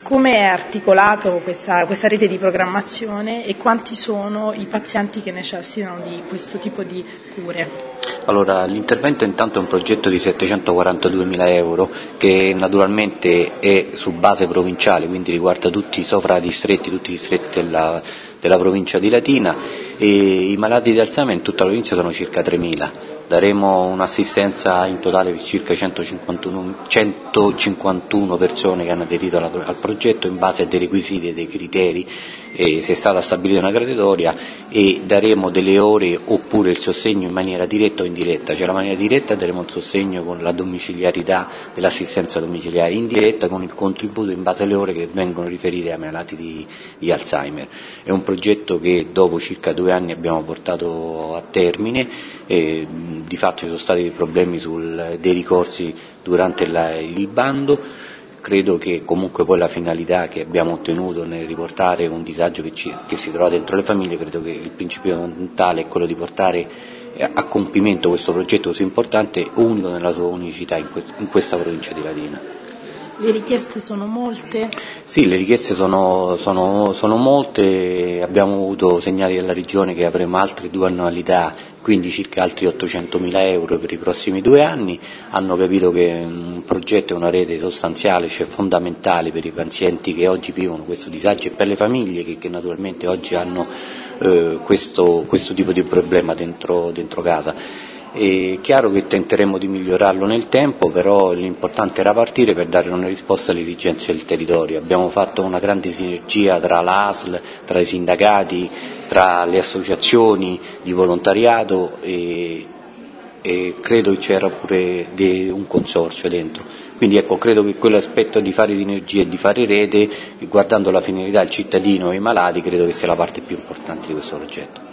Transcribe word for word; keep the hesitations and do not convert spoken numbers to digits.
Come è articolato questa, questa rete di programmazione e quanti sono i pazienti che necessitano di questo tipo di cure? Allora, l'intervento intanto è un progetto di settecentoquarantaduemila euro che naturalmente è su base provinciale, quindi riguarda tutti i sovradistretti, tutti i distretti della, della provincia di Latina, e i malati di Alzheimer in tutta la provincia sono circa tremila. Daremo un'assistenza in totale per circa centocinquantuno, centocinquantuno persone che hanno aderito alla, al progetto in base a dei requisiti e dei criteri, e si è stata stabilita una graduatoria, e daremo delle ore oppure il sostegno in maniera diretta o indiretta. Cioè la maniera diretta daremo il sostegno con la domiciliarità dell'assistenza domiciliare, indiretta con il contributo in base alle ore che vengono riferite ai malati di, di Alzheimer. È un progetto che dopo circa due anni abbiamo portato a termine. E, di fatto ci sono stati dei problemi sul, dei ricorsi durante la, il bando. Credo che comunque poi la finalità che abbiamo ottenuto nel riportare un disagio che, ci, che si trova dentro le famiglie, credo che il principio fondamentale è quello di portare a compimento questo progetto così importante e unico nella sua unicità in, que, in questa provincia di Latina. Le richieste sono molte? Sì, le richieste sono, sono, sono molte, abbiamo avuto segnali dalla Regione che avremo altre due annualità, quindi circa altri ottocentomila euro per i prossimi due anni. Hanno capito che un progetto è una rete sostanziale, cioè fondamentale per i pazienti che oggi vivono questo disagio e per le famiglie che, che naturalmente oggi hanno eh, questo, questo tipo di problema dentro, dentro casa. È chiaro che tenteremo di migliorarlo nel tempo, però l'importante era partire per dare una risposta alle esigenze del territorio. Abbiamo fatto una grande sinergia tra l'A S L, tra i sindacati, tra le associazioni di volontariato e, e credo che c'era pure de, un consorzio dentro. Quindi ecco, credo che quell'aspetto di fare sinergie e di fare rete, guardando la finalità del cittadino e i malati, credo che sia la parte più importante di questo progetto.